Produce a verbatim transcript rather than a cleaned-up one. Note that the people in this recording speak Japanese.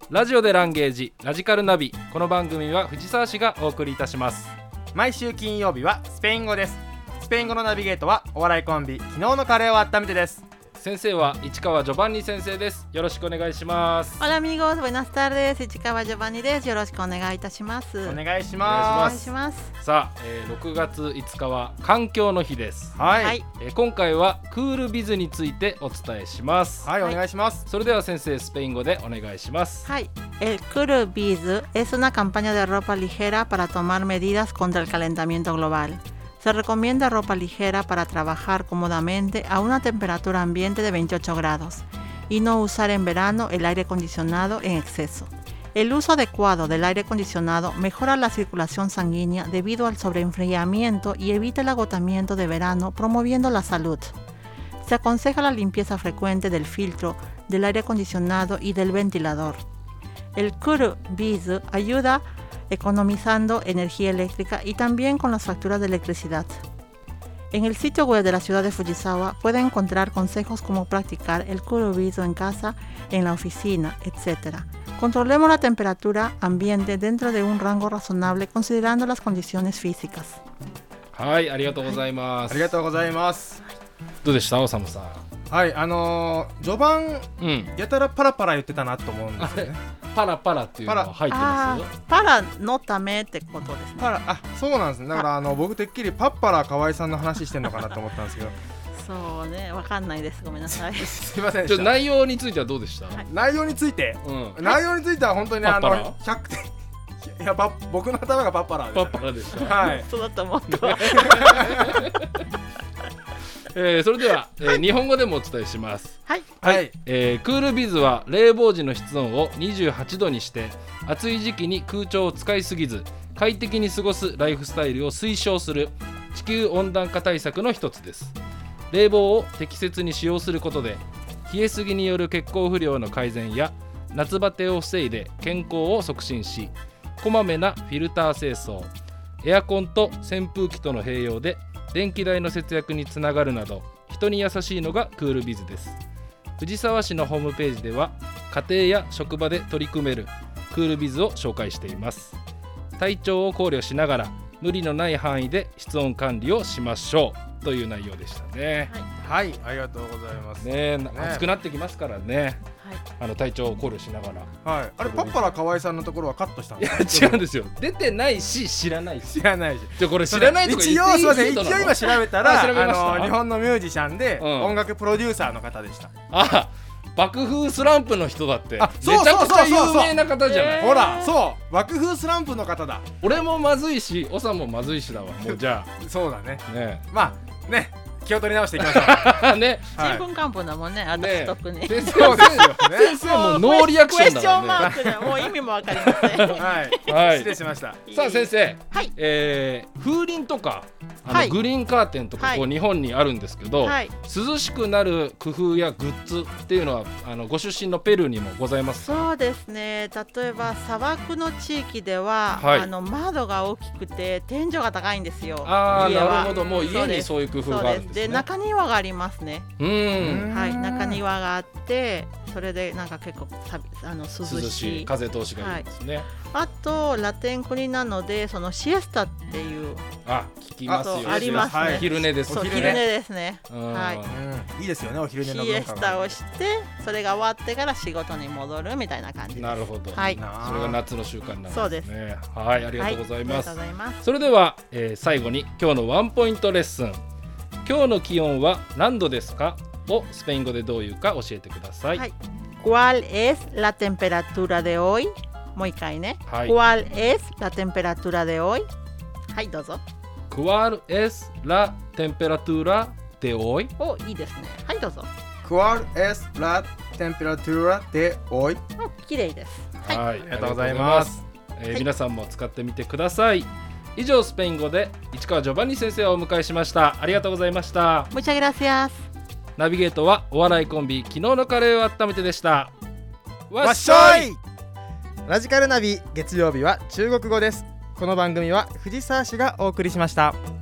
ラジオでランゲージラジカルナビ。この番組は藤沢市がお送りいたします。 毎週金曜日はスペイン語です。スペイン語のナビゲートはお笑いコンビ昨日のカレーを温めてです。 先生は市川ジョバンニ先生です。よろしくお願いします。 Hola amigos, buenas tardes. 市川ジョバンニです。よろしくお願いいたします。 お願いします。 お願いします。 さあ、えー、ろくがついつかは環境の日です。 はい、 はいえー、今回はクールビズについてお伝えします。 はい、お願いします。 それでは先生、スペイン語でお願いします。 はい。El Cool Biz es una campaña de ropa ligera para tomar medidas contra el calentamiento global.Se recomienda ropa ligera para trabajar cómodamente a una temperatura ambiente de veintiocho grados y no usar en verano el aire acondicionado en exceso. El uso adecuado del aire acondicionado mejora la circulación sanguínea debido al sobreenfriamiento y evita el agotamiento de verano, promoviendo la salud. Se aconseja la limpieza frecuente del filtro, del aire acondicionado y del ventilador. El Cool Biz ayuda economizando energía eléctrica y también con las facturas de electricidad. En el sitio web de la ciudad de Fujisawa puede encontrar consejos como practicar el Cool Biz en casa, en la oficina, etcétera. Controlemos la temperatura ambiente dentro de un rango razonable considerando las condiciones físicas. はい、ありがとうございます。 ありがとうございます。 どうでした、おさむさん。 はい、あのー、序盤、 うん、 やたらパラパラ言ってたなと思うんですよね。 パラパラっていうのは入ってますよ。 パラのためってことですね。 パラ、あ、そうなんですね。だからあの僕てっきりパッパラ河合さんの話してんのかなと思ったんですけどそうね、わかんないです。ごめんなさい。 すいませんでちょっとした。 内容についてはどうでした？ はい、 内容について、 うん、 内容については本当にあパッパラのひゃくてんいやパ僕の頭がパッパラです、ね、 パッパラでした。 はいそうだと思ったわ。 えー、それでは、えー、日本語でもお伝えします。 はい、 はい、 えー、クールビズは冷房時の室温をにじゅうはちどにして暑い時期に空調を使いすぎず快適に過ごすライフスタイルを推奨する地球温暖化対策の一つです。冷房を適切に使用することで冷えすぎによる血行不良の改善や夏バテを防いで健康を促進し、こまめなフィルター清掃、エアコンと扇風機との併用で電気代の節約につながるなど人に優しいのがクールビズです。藤沢市のホームページでは家庭や職場で取り組めるクールビズを紹介しています。体調を考慮しながら無理のない範囲で室温管理をしましょうという内容でしたね。 はい、はい、ありがとうございますね。 ね、 暑くなってきますからね、はい、あの体調を考慮しながら。 はい、あれパッパラ河合さんのところはカットしたんですか？ いや違うんですよ。出てないし知らないし。 知らないし。 じゃこれ知らないとか言っていい？ 一応すいません、一応今調べたらああ調べました。 の日本のミュージシャンで、 うん、 音楽プロデューサーの方でした。 あ、爆風スランプの人だって。 あ、 めちゃくちゃ有名な方じゃない。 ほら、そう爆風スランプの方だ。 俺もまずいし、おさんもまずいしだわ。もうじゃあそうだね。 ね、 まあね、気を取り直していきましょう。ね、 ちんぷんかんぷんだもんね、私特に。 先生先生もノーリアクションだからね。クエスチョンマークでもう意味もわかりません。 はい、失礼しました。 さあ先生、 はい、 えー、風鈴とかあのグリーンカーテンとかこう日本にあるんですけど、はい、涼しくなる工夫やグッズっていうのはあのご出身のペルーにもございますか？ そうですね。例えば砂漠の地域では、はい、あの窓が大きくて天井が高いんですよ。 あー、なるほど。もう家にそういう工夫があるんですね。 で中庭がありますね。 うん、 はい、中庭があってそれでなんか結構あの涼しい、 涼しい風通しがいいですね。はい、 あとラテン国なのでそのシエスタっていうあ聞きますよ。 ありますね。 はい、昼寝です。 そう昼寝ですね。はい、 うん、いいですよね、お昼寝のシエスタをしてそれが終わってから仕事に戻るみたいな感じです。 なるほど。 はい、 それが夏の習慣なんですね。 そうです。 はい、ありがとうございます。 はい、ありがとうございます。 それでは、えー、最後に今日のワンポイントレッスン。今日の気温は何度ですかをスペイン語でどういうか教えてください。はい、 ¿Cuál es la temperatura de hoy? もう一回ね。 はい、 ¿Cuál es la temperatura de hoy? はい、どうぞ。 ¿Cuál es la temperatura de hoy? お、いいですね。はい、どうぞ。 ¿Cuál es la temperatura de hoy? 綺麗です。 はい、はい、ありがとうございます。 えーはい、皆さんも使ってみてください。以上、スペイン語で市川ジョバンニ先生をお迎えしました。ありがとうございました。 Muchas gracias。 ナビゲートはお笑いコンビ昨日のカレーを温めてでした。 わっしょい。ラジカルナビ月曜日は中国語です。この番組は藤沢市がお送りしました。